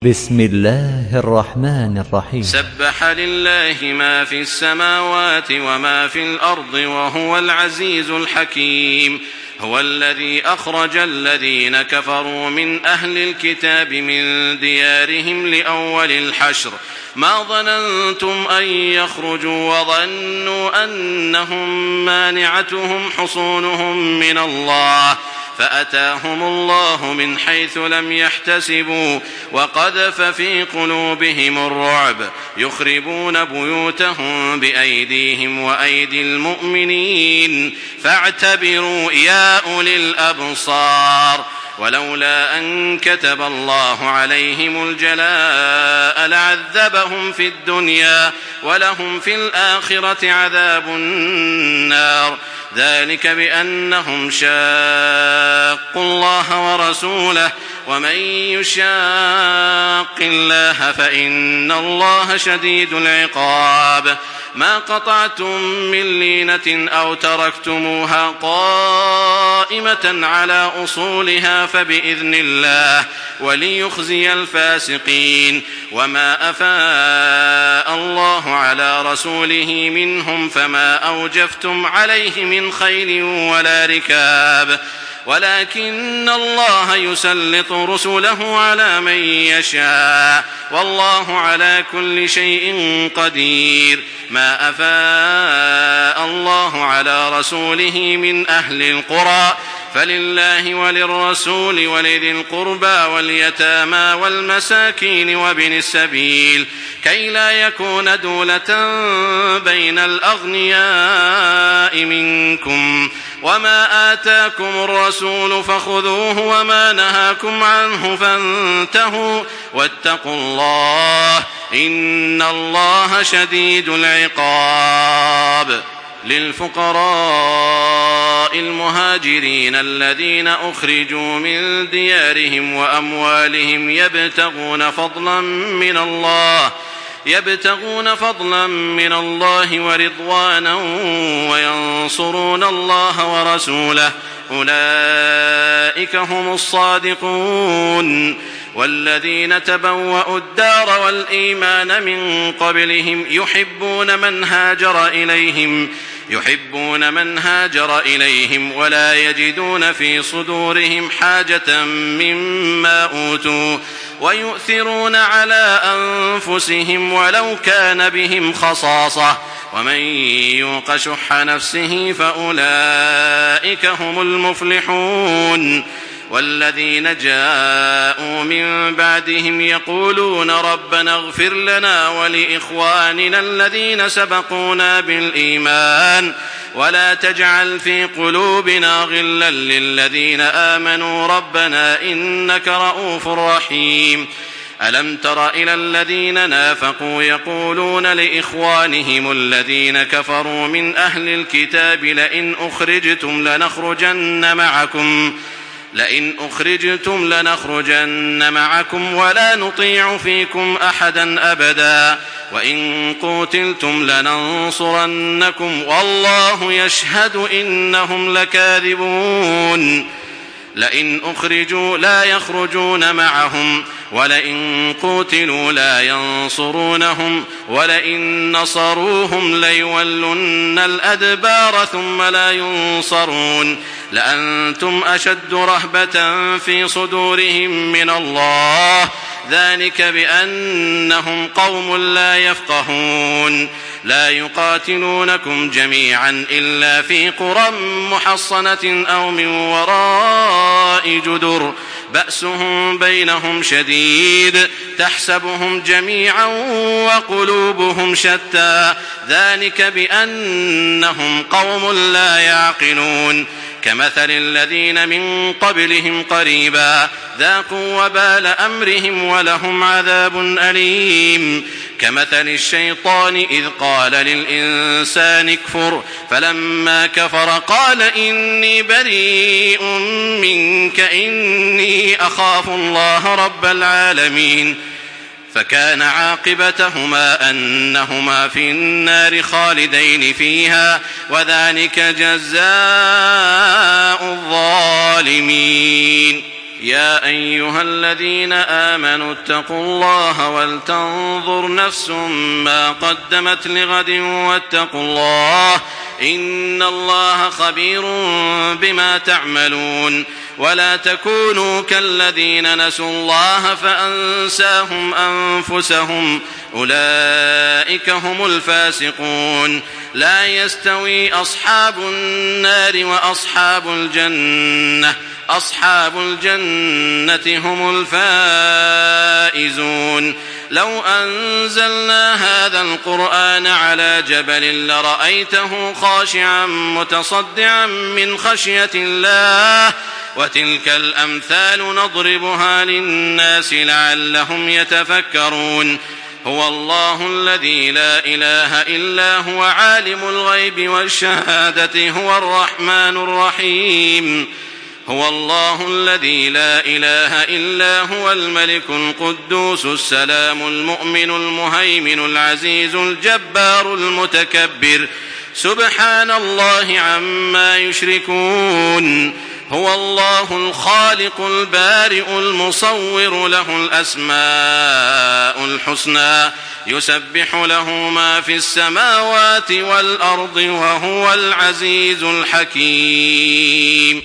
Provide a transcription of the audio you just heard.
بسم الله الرحمن الرحيم. سبح لله ما في السماوات وما في الأرض وهو العزيز الحكيم. هو الذي أخرج الذين كفروا من أهل الكتاب من ديارهم لأول الحشر ما ظننتم أن يخرجوا وظنوا أنهم مانعتهم حصونهم من الله فأتاهم الله من حيث لم يحتسبوا وقذف في قلوبهم الرعب يخربون بيوتهم بأيديهم وأيدي المؤمنين فاعتبروا يا أولي الأبصار. ولولا أن كتب الله عليهم الجلاء لعذبهم في الدنيا ولهم في الآخرة عذاب النار ذلك بأنهم شاقوا الله ورسوله ومن يشاق الله فإن الله شديد العقاب. ما قطعتم من لينة أو تركتموها قائمة على أصولها فبإذن الله وليخزي الفاسقين. وما أفاء الله على رسوله منهم فما أوجفتم عليه من خيل ولا ركاب ولكن الله يسلط رسله على من يشاء والله على كل شيء قدير. ما أفاء الله على رسوله من أهل القرى فلله وللرسول ولذي القربى واليتامى والمساكين وابن السبيل كي لا يكون دولة بين الأغنياء منكم. وما آتاكم الرسول فخذوه وما نهاكم عنه فانتهوا واتقوا الله إن الله شديد العقاب. للفقراء المهاجرين الذين أخرجوا من ديارهم وأموالهم يبتغون فضلا من الله ورضوانا وينصرون الله ورسوله أولئك هم الصادقون. والذين تبوأوا الدار والإيمان من قبلهم يحبون من هاجر إليهم ولا يجدون في صدورهم حاجة مما أوتوا ويؤثرون على أنفسهم ولو كان بهم خصاصة ومن يوق شح نفسه فأولئك هم المفلحون. والذين جاءوا من بعدهم يقولون ربنا اغفر لنا ولإخواننا الذين سبقونا بالإيمان ولا تجعل في قلوبنا غلا للذين آمنوا ربنا إنك رؤوف رحيم. ألم تر إلى الذين نافقوا يقولون لإخوانهم الذين كفروا من أهل الكتاب لئن أخرجتم لنخرجن معكم ولا نطيع فيكم أحدا أبدا وإن قوتلتم لننصرنكم والله يشهد إنهم لكاذبون. لئن أخرجوا لا يخرجون معهم ولئن قوتلوا لا ينصرونهم ولئن نصروهم ليولن الأدبار ثم لا ينصرون لأنتم أشد رهبة في صدورهم من الله ذلك بأنهم قوم لا يفقهون. لا يقاتلونكم جميعا إلا في قرى محصنة أو من وراء جدر بأسهم بينهم شديد تحسبهم جميعا وقلوبهم شتى ذلك بأنهم قوم لا يعقلون. كمثل الذين من قبلهم قريبا ذاقوا وبال أمرهم ولهم عذاب أليم. كمثل الشيطان إذ قال للإنسان اكفر فلما كفر قال إني بريء منك إني أخاف الله رب العالمين فكان عاقبتهما أنهما في النار خالدين فيها وذلك جزاء الظالمين. يا أيها الذين آمنوا اتقوا الله ولتنظر نفس ما قدمت لغد واتقوا الله إن الله خبير بما تعملون ولا تكونوا كالذين نسوا الله فأنساهم أنفسهم أولئك هم الفاسقون لا يستوي أصحاب النار وأصحاب الجنة أصحاب الجنة هم الفائزون لو أنزلنا هذا القرآن على جبل لرأيته خاشعا متصدعا من خشية الله وتلك الأمثال نضربها للناس لعلهم يتفكرون هو الله الذي لا إله إلا هو عالم الغيب والشهادة هو الرحمن الرحيم هو الله الذي لا إله إلا هو الملك القدوس السلام المؤمن المهيمن العزيز الجبار المتكبر سبحان الله عما يشركون هو الله الخالق البارئ المصور له الأسماء الحسنى يسبح له ما في السماوات والأرض وهو العزيز الحكيم